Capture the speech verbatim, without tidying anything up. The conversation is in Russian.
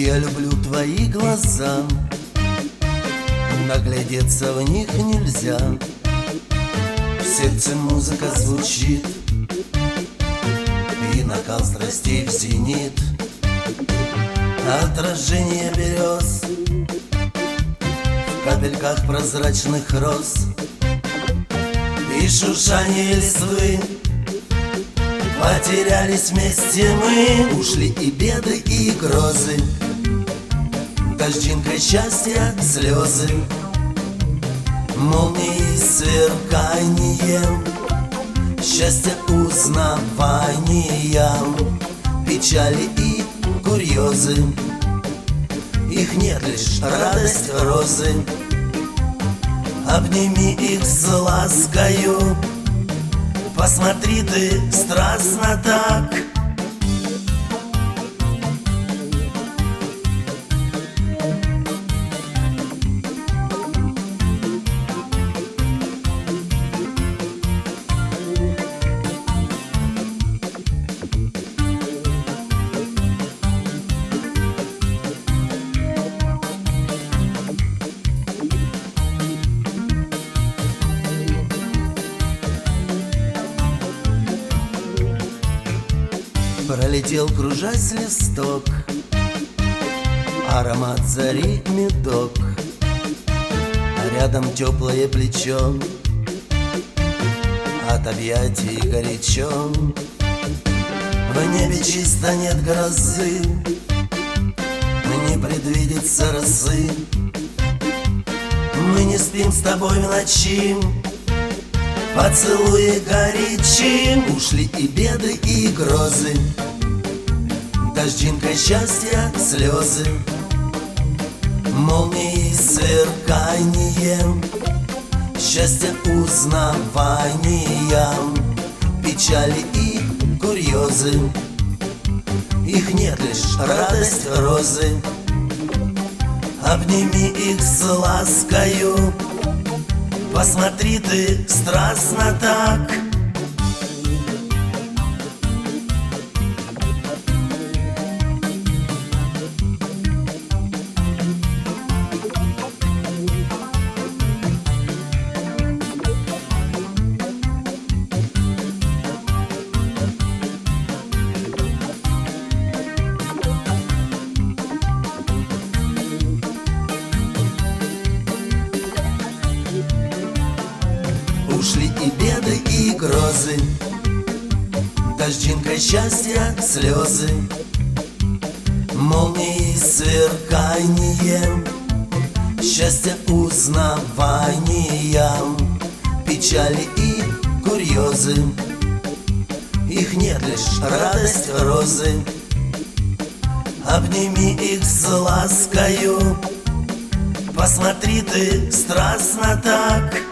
Я люблю твои глаза, наглядеться в них нельзя. В сердце музыка звучит, и накал страстей в зенит. Отражение берез в капельках прозрачных роз и шуршание листвы. Потерялись вместе мы, ушли и беды, и грозы, дождинкой счастья слезы, молнией сверканием, счастье узнаванием, печали и курьезы. Их нет, лишь радость розы. Обними их с ласкою, посмотри ты страстно так. Пролетел, кружась, листок, аромат зари, медок, а рядом теплое плечо, от объятий горячо. В небе чисто, нет грозы, не предвидится росы. Мы не спим с тобой в ночи, поцелуи горячи. Ушли и беды, и грозы, дождинкой счастья слезы, молнией сверканием, счастье узнаванием, печали и курьезы. Их нет, лишь радость розы. Обними их с ласкою, посмотри ты страстно так. Ушли и беды, и грозы, дождинкой счастья слезы, молнией сверканием, счастье узнаванием, печали и курьезы. Их нет, лишь радость розы. Обними их с ласкою, посмотри ты страстно так.